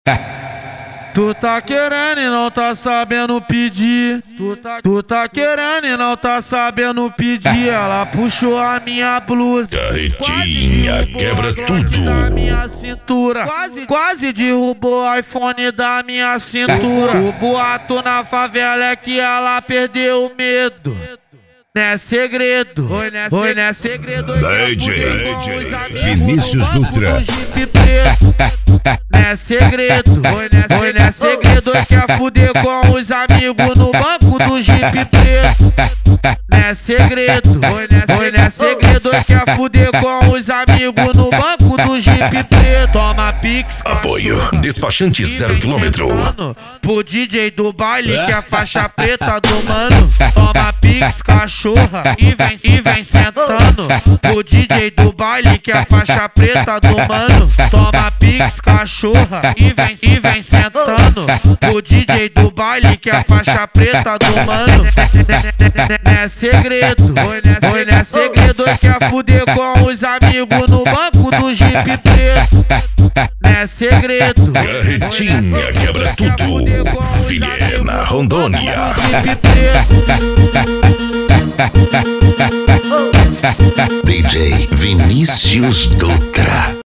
Tu tá querendo e não tá sabendo pedir. Tu tá querendo e não tá sabendo pedir. Ela puxou a minha blusa, Carretinha quebra tudo. da minha cintura. Quase derrubou o iPhone da minha cintura. O boato na favela é que ela perdeu o medo. Não é segredo, não é segredo. DJ Vinícius Dutra. Não é segredo, não é segredo. Quer fuder com os amigos no banco do Jeep preto. Não é segredo, não é segredo. Quer fuder com os amigos no banco do Jeep preto. Toma pix, Apoio Despachante 0 km. Pro DJ do baile que é a faixa preta do mano. Toma pix, cachorra, e vem sentando. Pro DJ do baile que é a faixa preta do mano. Toma pix, cachorra, e vem sentando. Pro DJ do baile que é a faixa preta do mano. Não é segredo, não é segredo. Quer fuder com os amigos no banco do Jeep preto. Não é segredo. Carretinha quebra tudo. Vilhena, Rondônia. DJ Vinícius Dutra.